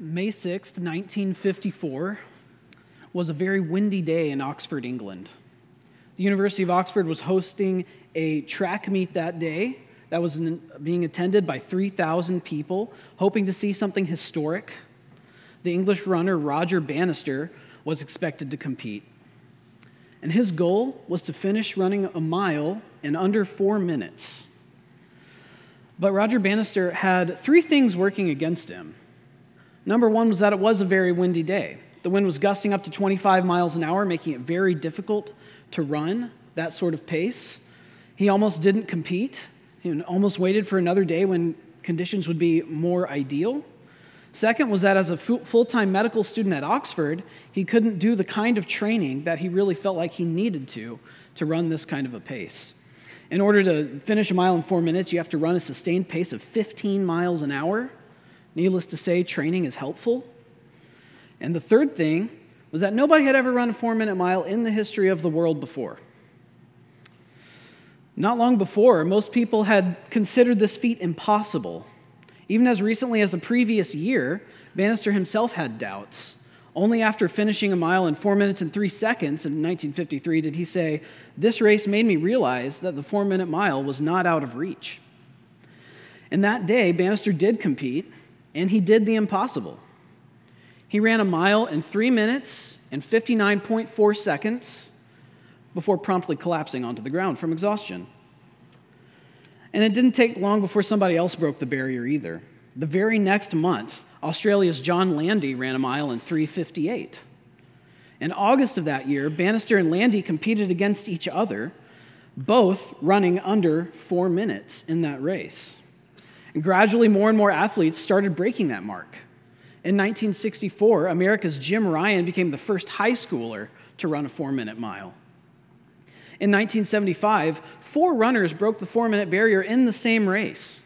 May 6th, 1954, was a very windy day in Oxford, England. The University of Oxford was hosting a track meet that day that was being attended by 3,000 people, hoping to see something historic. The English runner Roger Bannister was expected to compete. And his goal was to finish running a mile in under 4 minutes. But Roger Bannister had 3 things working against him. Number 1 was that it was a very windy day. The wind was gusting up to 25 miles an hour, making it very difficult to run that sort of pace. He almost didn't compete. He almost waited for another day when conditions would be more ideal. Second was that as a full-time medical student at Oxford, he couldn't do the kind of training that he really felt like he needed to run this kind of a pace. In order to finish a mile in 4 minutes, you have to run a sustained pace of 15 miles an hour. Needless to say, training is helpful. And the third thing was that nobody had ever run a 4-minute mile in the history of the world before. Not long before, most people had considered this feat impossible. Even as recently as the previous year, Bannister himself had doubts. Only after finishing a mile in 4 minutes and 3 seconds in 1953 did he say, "This race made me realize that the 4-minute mile was not out of reach." And that day, Bannister did compete, and he did the impossible. He ran a mile in 3 minutes and 59.4 seconds before promptly collapsing onto the ground from exhaustion. And it didn't take long before somebody else broke the barrier either. The very next month, Australia's John Landy ran a mile in 3:58. In August of that year, Bannister and Landy competed against each other, both running under 4 minutes in that race. And gradually, more and more athletes started breaking that mark. In 1964, America's Jim Ryan became the first high schooler to run a 4-minute mile. In 1975, 4 runners broke the 4-minute barrier in the same race.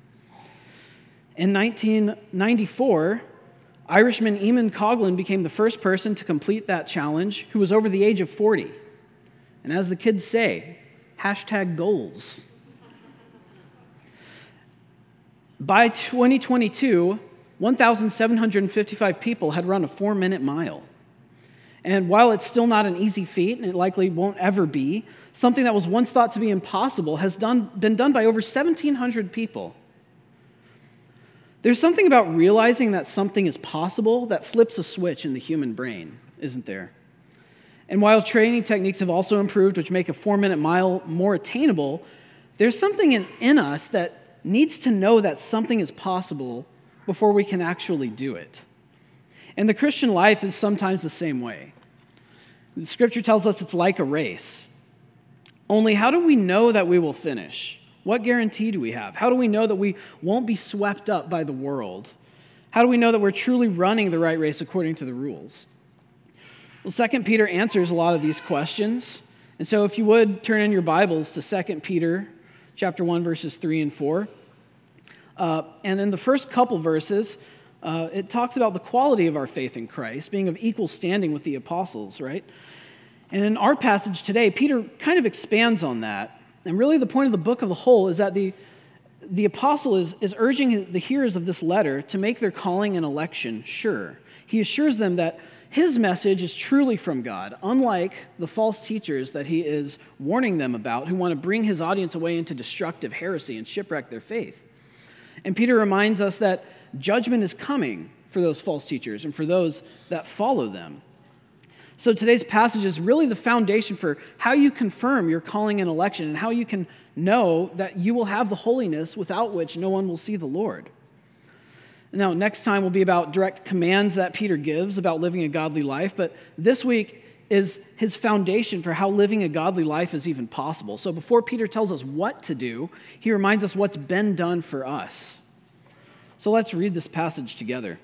In 1994, Irishman Eamon Coughlin became the first person to complete that challenge who was over the age of 40. And as the kids say, #goals. By 2022, 1,755 people had run a 4-minute mile. And while it's still not an easy feat, and it likely won't ever be, something that was once thought to be impossible has been done by over 1,700 people. There's something about realizing that something is possible that flips a switch in the human brain, isn't there? And while training techniques have also improved, which make a 4-minute mile more attainable, there's something in us that needs to know that something is possible before we can actually do it. And the Christian life is sometimes the same way. The Scripture tells us it's like a race. Only how do we know that we will finish? What guarantee do we have? How do we know that we won't be swept up by the world? How do we know that we're truly running the right race according to the rules? Well, 2 Peter answers a lot of these questions. And so if you would turn in your Bibles to 2 Peter chapter 1, verses 3 and 4. And in the first couple verses, it talks about the quality of our faith in Christ, being of equal standing with the apostles, right? And in our passage today, Peter kind of expands on that. And really the point of the book of the whole is that the apostle is urging the hearers of this letter to make their calling and election sure. He assures them that his message is truly from God, unlike the false teachers that he is warning them about who want to bring his audience away into destructive heresy and shipwreck their faith. And Peter reminds us that judgment is coming for those false teachers and for those that follow them. So today's passage is really the foundation for how you confirm your calling and election and how you can know that you will have the holiness without which no one will see the Lord. Now, next time will be about direct commands that Peter gives about living a godly life, but this week is his foundation for how living a godly life is even possible. So before Peter tells us what to do, he reminds us what's been done for us. So let's read this passage together.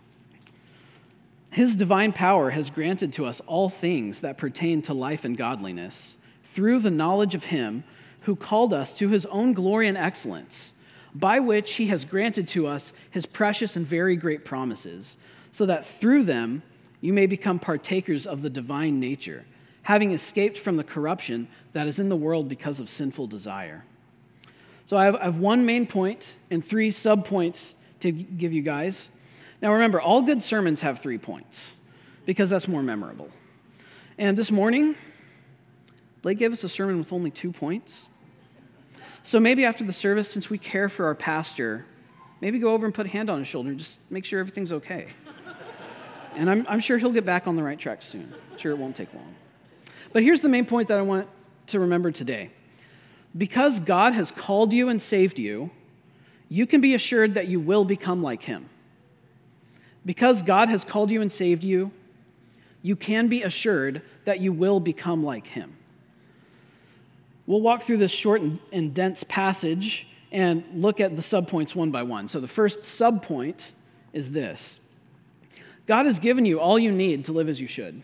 His divine power has granted to us all things that pertain to life and godliness through the knowledge of him who called us to his own glory and excellence, by which he has granted to us his precious and very great promises, so that through them you may become partakers of the divine nature, having escaped from the corruption that is in the world because of sinful desire. So I have one main point and 3 subpoints to give you guys. Now remember, all good sermons have 3 points because that's more memorable. And this morning, Blake gave us a sermon with only 2 points. So maybe after the service, since we care for our pastor, maybe go over and put a hand on his shoulder and just make sure everything's okay. And I'm sure he'll get back on the right track soon. I'm sure it won't take long. But here's the main point that I want to remember today. Because God has called you and saved you, you can be assured that you will become like him. Because God has called you and saved you, you can be assured that you will become like him. We'll walk through this short and dense passage and look at the subpoints one by one. So the first subpoint is this. God has given you all you need to live as you should.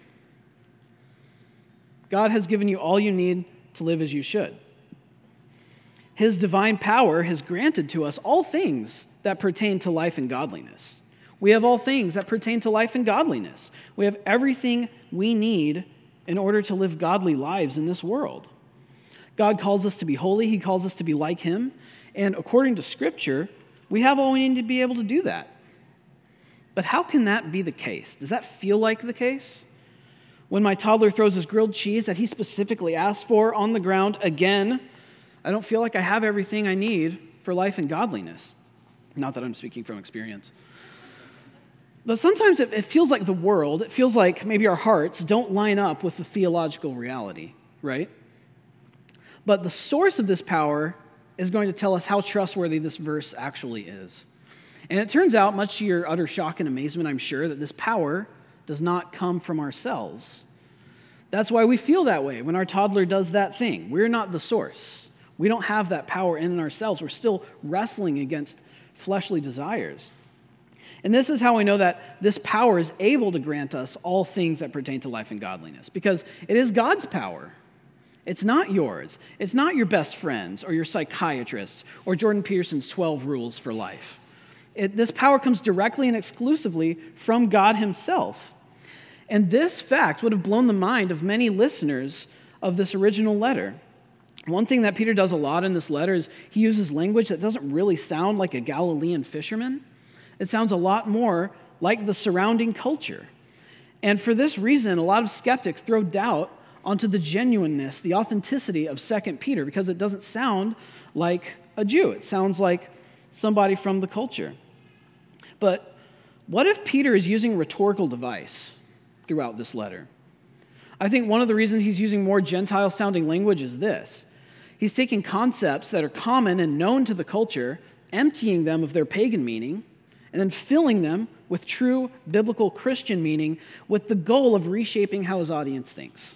God has given you all you need to live as you should. His divine power has granted to us all things that pertain to life and godliness. We have all things that pertain to life and godliness. We have everything we need in order to live godly lives in this world. God calls us to be holy. He calls us to be like him. And according to Scripture, we have all we need to be able to do that. But how can that be the case? Does that feel like the case? When my toddler throws his grilled cheese that he specifically asked for on the ground again, I don't feel like I have everything I need for life and godliness. Not that I'm speaking from experience. But sometimes it feels like the world, it feels like maybe our hearts don't line up with the theological reality, right? But the source of this power is going to tell us how trustworthy this verse actually is. And it turns out, much to your utter shock and amazement, I'm sure, that this power does not come from ourselves. That's why we feel that way when our toddler does that thing. We're not the source. We don't have that power in and ourselves. We're still wrestling against fleshly desires. And this is how we know that this power is able to grant us all things that pertain to life and godliness, because it is God's power. It's not yours. It's not your best friend's or your psychiatrist's or Jordan Peterson's 12 rules for life. This power comes directly and exclusively from God himself. And this fact would have blown the mind of many listeners of this original letter. One thing that Peter does a lot in this letter is he uses language that doesn't really sound like a Galilean fisherman. It sounds a lot more like the surrounding culture. And for this reason, a lot of skeptics throw doubt onto the genuineness, the authenticity of 2 Peter, because it doesn't sound like a Jew. It sounds like somebody from the culture. But what if Peter is using a rhetorical device throughout this letter? I think one of the reasons he's using more Gentile-sounding language is this. He's taking concepts that are common and known to the culture, emptying them of their pagan meaning, and then filling them with true biblical Christian meaning with the goal of reshaping how his audience thinks.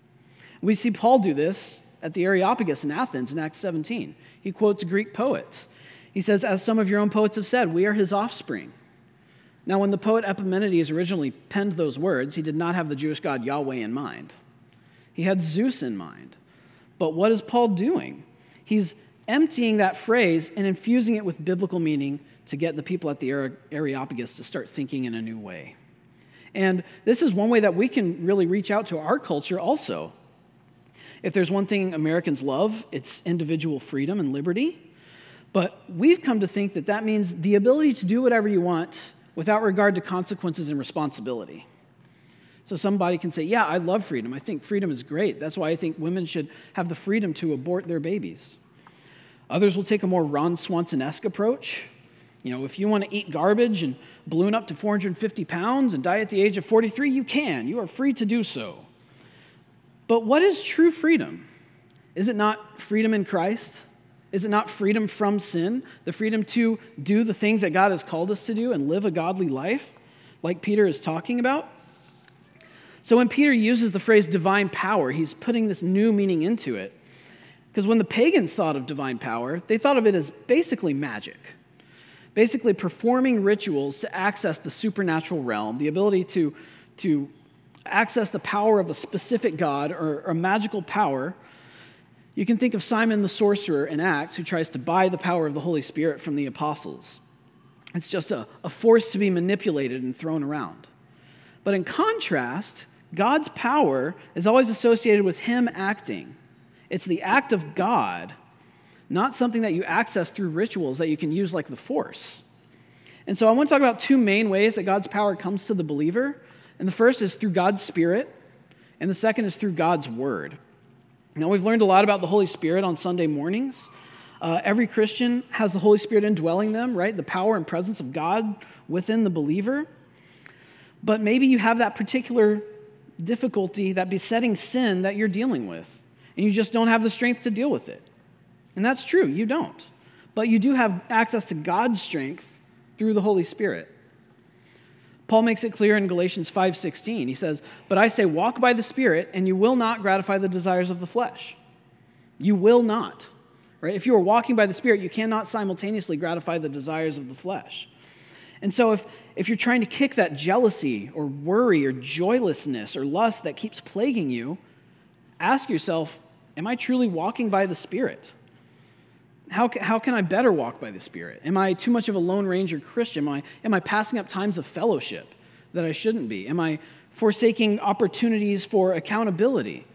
We see Paul do this at the Areopagus in Athens in Acts 17. He quotes Greek poets. He says, as some of your own poets have said, we are his offspring. Now, when the poet Epimenides originally penned those words, he did not have the Jewish god Yahweh in mind. He had Zeus in mind. But what is Paul doing? He's emptying that phrase and infusing it with biblical meaning to get the people at the Areopagus to start thinking in a new way. And this is one way that we can really reach out to our culture also. If there's one thing Americans love, it's individual freedom and liberty. But we've come to think that that means the ability to do whatever you want without regard to consequences and responsibility. So somebody can say, yeah, I love freedom. I think freedom is great. That's why I think women should have the freedom to abort their babies. Others will take a more Ron Swanson-esque approach. You know, if you want to eat garbage and balloon up to 450 pounds and die at the age of 43, you can. You are free to do so. But what is true freedom? Is it not freedom in Christ? Is it not freedom from sin? The freedom to do the things that God has called us to do and live a godly life, like Peter is talking about? So when Peter uses the phrase divine power, he's putting this new meaning into it. Because when the pagans thought of divine power, they thought of it as basically magic. Basically performing rituals to access the supernatural realm, the ability to access the power of a specific god or a magical power. You can think of Simon the sorcerer in Acts who tries to buy the power of the Holy Spirit from the apostles. It's just a force to be manipulated and thrown around. But in contrast, God's power is always associated with him acting. It's the act of God, not something that you access through rituals that you can use like the force. And so I want to talk about two main ways that God's power comes to the believer. And the first is through God's Spirit, and the second is through God's Word. Now, we've learned a lot about the Holy Spirit on Sunday mornings. Every Christian has the Holy Spirit indwelling them, right? The power and presence of God within the believer. But maybe you have that particular difficulty, that besetting sin that you're dealing with, and you just don't have the strength to deal with it. And that's true, you don't. But you do have access to God's strength through the Holy Spirit. Paul makes it clear in Galatians 5:16. He says, "But I say, walk by the Spirit, and you will not gratify the desires of the flesh." You will not. Right? If you are walking by the Spirit, you cannot simultaneously gratify the desires of the flesh. And so if you're trying to kick that jealousy or worry or joylessness or lust that keeps plaguing you, ask yourself, am I truly walking by the Spirit? How can I better walk by the Spirit? Am I too much of a Lone Ranger Christian? Am I passing up times of fellowship that I shouldn't be? Am I forsaking opportunities for accountability?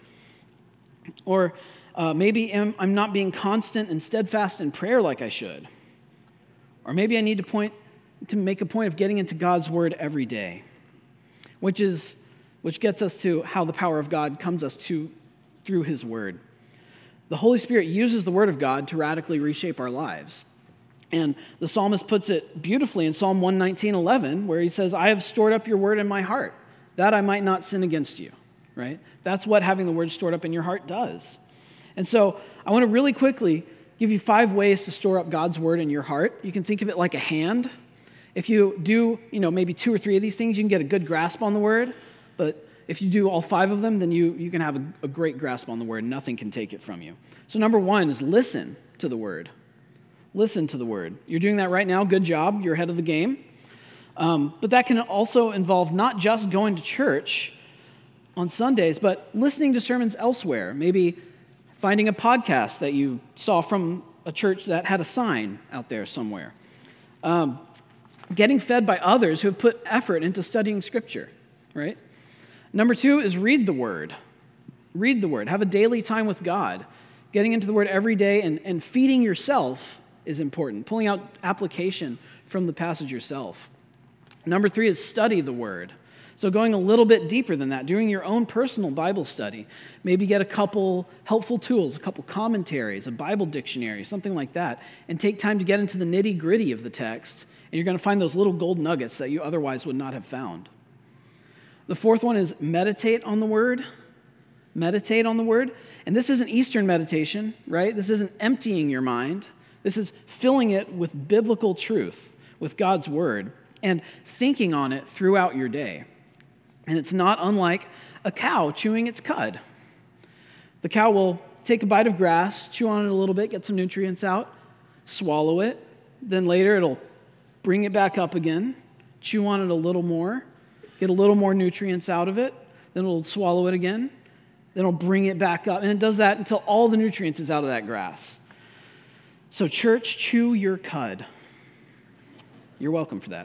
Or maybe I'm not being constant and steadfast in prayer like I should. Or maybe I need to make a point of getting into God's Word every day, which gets us to how the power of God comes us to through His Word. The Holy Spirit uses the Word of God to radically reshape our lives. And the psalmist puts it beautifully in Psalm 119:11, where he says, "I have stored up your word in my heart, that I might not sin against you." Right? That's what having the Word stored up in your heart does. And so I want to really quickly give you 5 ways to store up God's Word in your heart. You can think of it like a hand. If you do, maybe 2 or 3 of these things, you can get a good grasp on the Word. But if you do all 5 of them, then you can have a great grasp on the Word. Nothing can take it from you. So number 1 is listen to the Word. Listen to the Word. You're doing that right now. Good job. You're ahead of the game. But that can also involve not just going to church on Sundays, but listening to sermons elsewhere. Maybe finding a podcast that you saw from a church that had a sign out there somewhere. Getting fed by others who have put effort into studying Scripture, right? Number 2 is read the Word. Read the Word. Have a daily time with God. Getting into the Word every day and feeding yourself is important. Pulling out application from the passage yourself. Number 3 is study the Word. So going a little bit deeper than that, doing your own personal Bible study. Maybe get a couple helpful tools, a couple commentaries, a Bible dictionary, something like that, and take time to get into the nitty-gritty of the text, and you're going to find those little gold nuggets that you otherwise would not have found. The 4th one is meditate on the Word. Meditate on the Word. And this isn't Eastern meditation, right? This isn't emptying your mind. This is filling it with biblical truth, with God's Word, and thinking on it throughout your day. And it's not unlike a cow chewing its cud. The cow will take a bite of grass, chew on it a little bit, get some nutrients out, swallow it. Then later it'll bring it back up again, chew on it a little more, get a little more nutrients out of it. Then it'll swallow it again. Then it'll bring it back up. And it does that until all the nutrients is out of that grass. So church, chew your cud. You're welcome for that.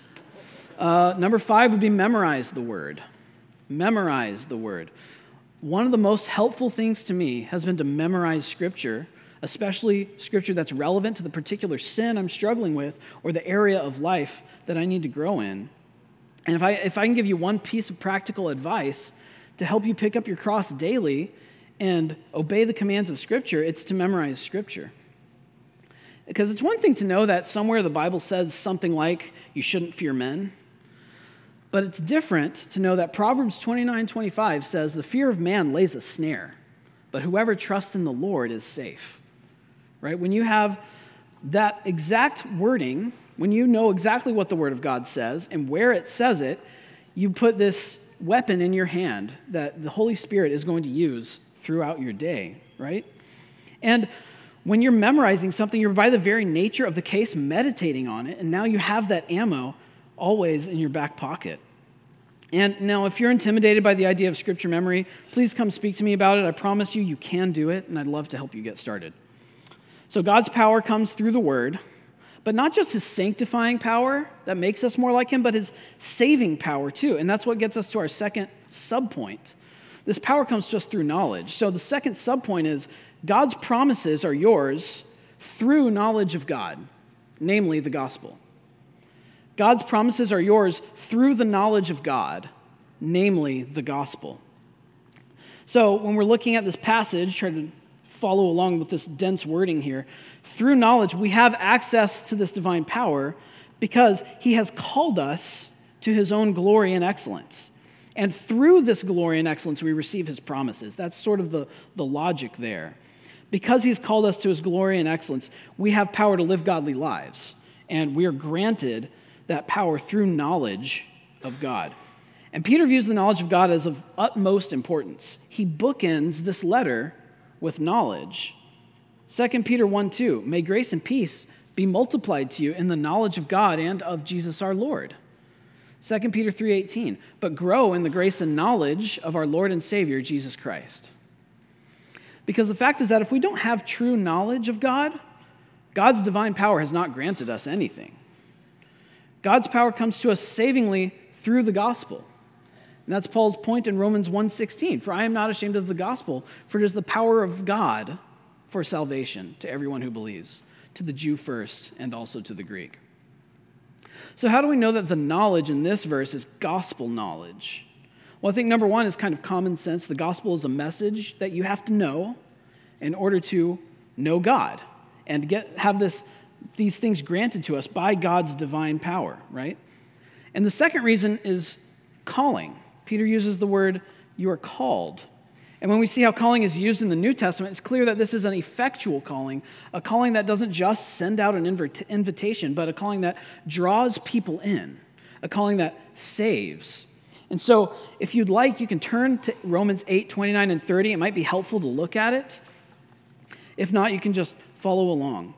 Number 5 would be memorize the Word. Memorize the Word. One of the most helpful things to me has been to memorize Scripture, especially Scripture that's relevant to the particular sin I'm struggling with or the area of life that I need to grow in. And if I can give you one piece of practical advice to help you pick up your cross daily and obey the commands of Scripture, it's to memorize Scripture. Because it's one thing to know that somewhere the Bible says something like, you shouldn't fear men. But it's different to know that Proverbs 29:25 says, the fear of man lays a snare, but whoever trusts in the Lord is safe. Right? When you have that exact wording, when you know exactly what the Word of God says and where it says it, you put this weapon in your hand that the Holy Spirit is going to use throughout your day, right? And when you're memorizing something, you're by the very nature of the case meditating on it, and now you have that ammo always in your back pocket. And now, if you're intimidated by the idea of Scripture memory, please come speak to me about it. I promise you can do it, and I'd love to help you get started. So God's power comes through the Word, but not just His sanctifying power that makes us more like Him, but His saving power too. And that's what gets us to our second subpoint. This power comes just through knowledge. So the second subpoint is God's promises are yours through knowledge of God, namely the gospel. God's promises are yours through the knowledge of God, namely the gospel. So when we're looking at this passage, try to follow along with this dense wording here. Through knowledge, we have access to this divine power because he has called us to his own glory and excellence. And through this glory and excellence, we receive his promises. That's sort of the logic there. Because he's called us to his glory and excellence, we have power to live godly lives. And we are granted that power through knowledge of God. And Peter views the knowledge of God as of utmost importance. He bookends this letter with knowledge. 2 Peter 1:2, may grace and peace be multiplied to you in the knowledge of God and of Jesus our Lord. 2 Peter 3:18, but grow in the grace and knowledge of our Lord and Savior, Jesus Christ. Because the fact is that if we don't have true knowledge of God, God's divine power has not granted us anything. God's power comes to us savingly through the gospel. And that's Paul's point in Romans 1:16. For I am not ashamed of the gospel, for it is the power of God for salvation to everyone who believes, to the Jew first and also to the Greek. So how do we know that the knowledge in this verse is gospel knowledge? Well, I think number one is kind of common sense. The gospel is a message that you have to know in order to know God and have these things granted to us by God's divine power, right? And the second reason is calling. Peter uses the word, you are called. And when we see how calling is used in the New Testament, it's clear that this is an effectual calling, a calling that doesn't just send out an invitation, but a calling that draws people in, a calling that saves. And so if you'd like, you can turn to Romans 8:29 and 30. It might be helpful to look at it. If not, you can just follow along.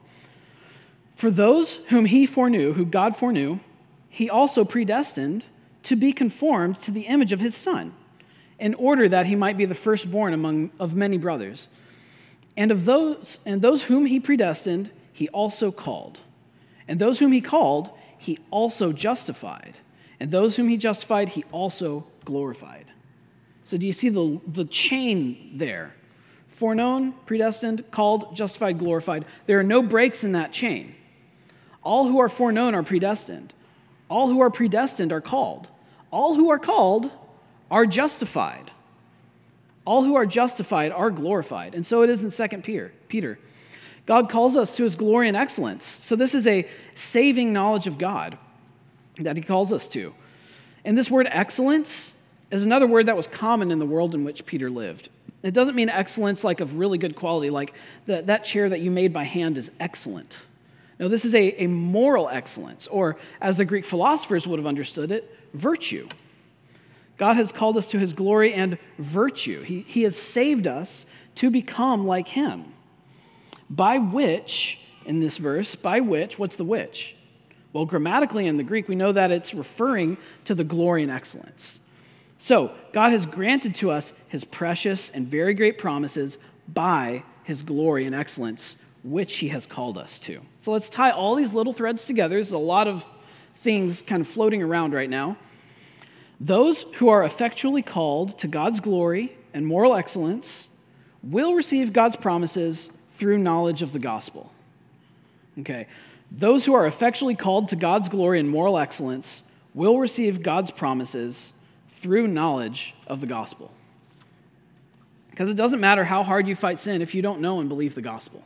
For those whom he foreknew, who God foreknew, he also predestined to be conformed to the image of his Son, in order that he might be the firstborn of many brothers. And those whom he predestined, he also called. And those whom he called, he also justified. And those whom he justified, he also glorified. So do you see the chain there? Foreknown, predestined, called, justified, glorified. There are no breaks in that chain. All who are foreknown are predestined. All who are predestined are called. All who are called are justified. All who are justified are glorified. And so it is in 2 Peter. God calls us to his glory and excellence. So this is a saving knowledge of God that he calls us to. And this word excellence is another word that was common in the world in which Peter lived. It doesn't mean excellence like of really good quality, like that chair that you made by hand is excellent. No, this is a moral excellence, or as the Greek philosophers would have understood it, virtue. God has called us to his glory and virtue. He has saved us to become like him. By which, in this verse, what's the which? Well, grammatically in the Greek, we know that it's referring to the glory and excellence. So, God has granted to us his precious and very great promises by his glory and excellence, which he has called us to. So let's tie all these little threads together. There's a lot of things kind of floating around right now. Those who are effectually called to God's glory and moral excellence will receive God's promises through knowledge of the gospel. Okay. Those who are effectually called to God's glory and moral excellence will receive God's promises through knowledge of the gospel. Because it doesn't matter how hard you fight sin if you don't know and believe the gospel,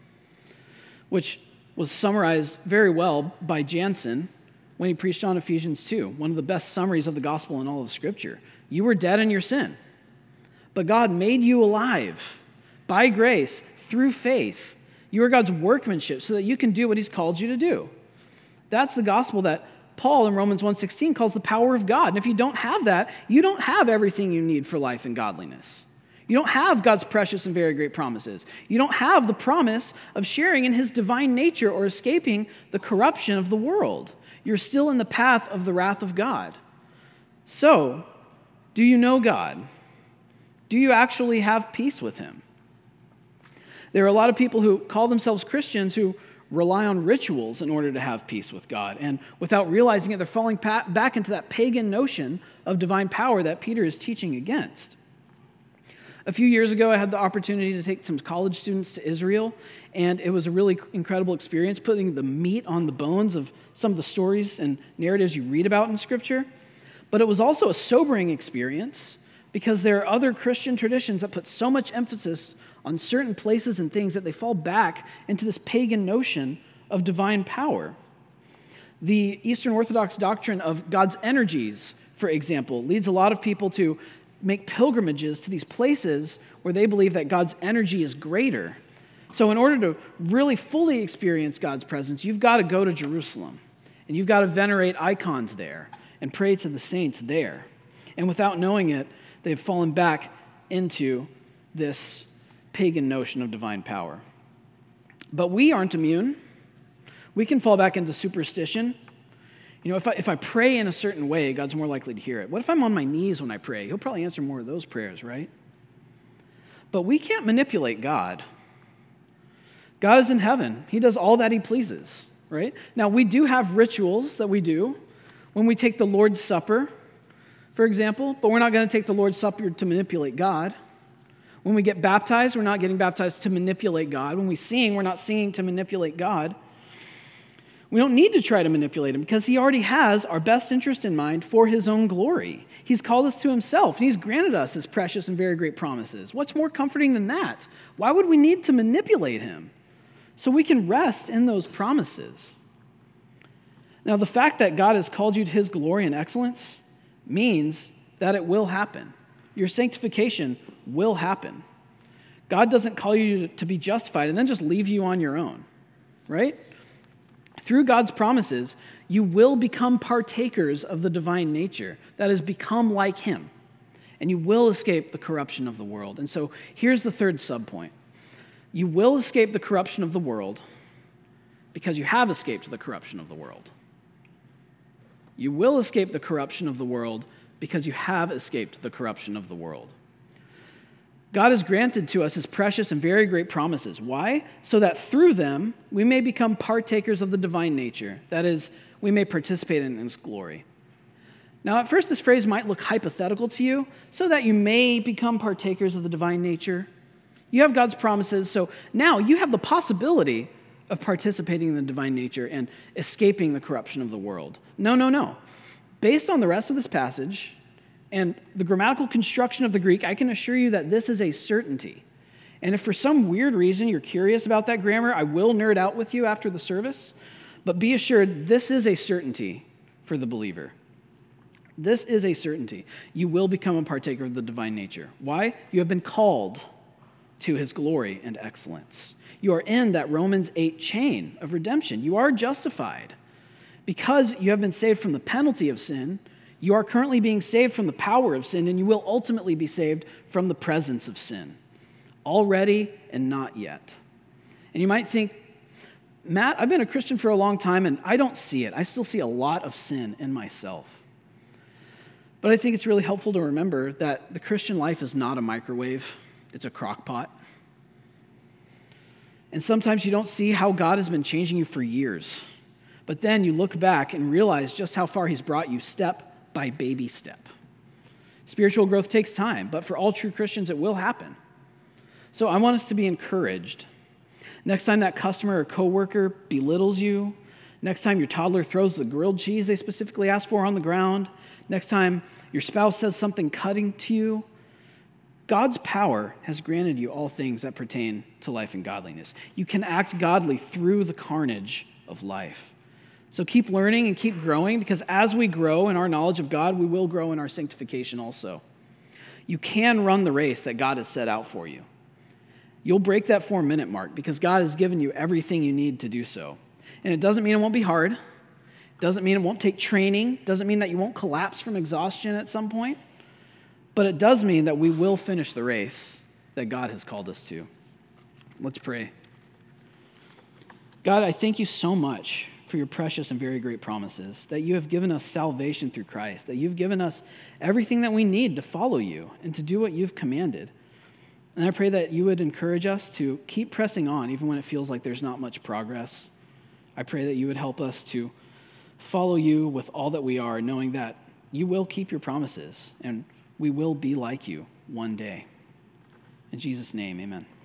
which was summarized very well by Jansen when he preached on Ephesians 2, one of the best summaries of the gospel in all of Scripture. You were dead in your sin, but God made you alive by grace through faith. You are God's workmanship so that you can do what he's called you to do. That's the gospel that Paul in Romans 1:16 calls the power of God. And if you don't have that, you don't have everything you need for life and godliness. You don't have God's precious and very great promises. You don't have the promise of sharing in his divine nature or escaping the corruption of the world. You're still in the path of the wrath of God. So, do you know God? Do you actually have peace with him? There are a lot of people who call themselves Christians who rely on rituals in order to have peace with God. And without realizing it, they're falling back into that pagan notion of divine power that Peter is teaching against. A few years ago, I had the opportunity to take some college students to Israel, and it was a really incredible experience, putting the meat on the bones of some of the stories and narratives you read about in Scripture. But it was also a sobering experience because there are other Christian traditions that put so much emphasis on certain places and things that they fall back into this pagan notion of divine power. The Eastern Orthodox doctrine of God's energies, for example, leads a lot of people to make pilgrimages to these places where they believe that God's energy is greater. So in order to really fully experience God's presence, you've got to go to Jerusalem, and you've got to venerate icons there and pray to the saints there. And without knowing it, they've fallen back into this pagan notion of divine power. But we aren't immune. We can fall back into superstition. You know, if I pray in a certain way, God's more likely to hear it. What if I'm on my knees when I pray? He'll probably answer more of those prayers, right? But we can't manipulate God. God is in heaven. He does all that he pleases, right? Now, we do have rituals that we do when we take the Lord's Supper, for example, but we're not going to take the Lord's Supper to manipulate God. When we get baptized, we're not getting baptized to manipulate God. When we sing, we're not singing to manipulate God. We don't need to try to manipulate him because he already has our best interest in mind for his own glory. He's called us to himself, and he's granted us his precious and very great promises. What's more comforting than that? Why would we need to manipulate him? So we can rest in those promises. Now, the fact that God has called you to his glory and excellence means that it will happen. Your sanctification will happen. God doesn't call you to be justified and then just leave you on your own, right? Through God's promises, you will become partakers of the divine nature. That is, become like him. And you will escape the corruption of the world. And so here's the third subpoint. You will escape the corruption of the world because you have escaped the corruption of the world. You will escape the corruption of the world because you have escaped the corruption of the world. God has granted to us his precious and very great promises. Why? So that through them we may become partakers of the divine nature. That is, we may participate in his glory. Now, at first, this phrase might look hypothetical to you, so that you may become partakers of the divine nature. You have God's promises, so now you have the possibility of participating in the divine nature and escaping the corruption of the world. No. Based on the rest of this passage and the grammatical construction of the Greek, I can assure you that this is a certainty. And if for some weird reason you're curious about that grammar, I will nerd out with you after the service. But be assured, this is a certainty for the believer. This is a certainty. You will become a partaker of the divine nature. Why? You have been called to his glory and excellence. You are in that Romans 8 chain of redemption. You are justified. Because you have been saved from the penalty of sin, you are currently being saved from the power of sin, and you will ultimately be saved from the presence of sin. Already and not yet. And you might think, Matt, I've been a Christian for a long time, and I don't see it. I still see a lot of sin in myself. But I think it's really helpful to remember that the Christian life is not a microwave. It's a crock pot. And sometimes you don't see how God has been changing you for years. But then you look back and realize just how far he's brought you step by baby step. Spiritual growth takes time, but for all true Christians, it will happen. So I want us to be encouraged. Next time that customer or coworker belittles you, next time your toddler throws the grilled cheese they specifically asked for on the ground, next time your spouse says something cutting to you, God's power has granted you all things that pertain to life and godliness. You can act godly through the carnage of life. So keep learning and keep growing, because as we grow in our knowledge of God, we will grow in our sanctification also. You can run the race that God has set out for you. You'll break that 4-minute mark because God has given you everything you need to do so. And it doesn't mean it won't be hard. It doesn't mean it won't take training. It doesn't mean that you won't collapse from exhaustion at some point. But it does mean that we will finish the race that God has called us to. Let's pray. God, I thank you so much for your precious and very great promises, that you have given us salvation through Christ, that you've given us everything that we need to follow you and to do what you've commanded. And I pray that you would encourage us to keep pressing on, even when it feels like there's not much progress. I pray that you would help us to follow you with all that we are, knowing that you will keep your promises and we will be like you one day. In Jesus' name, amen.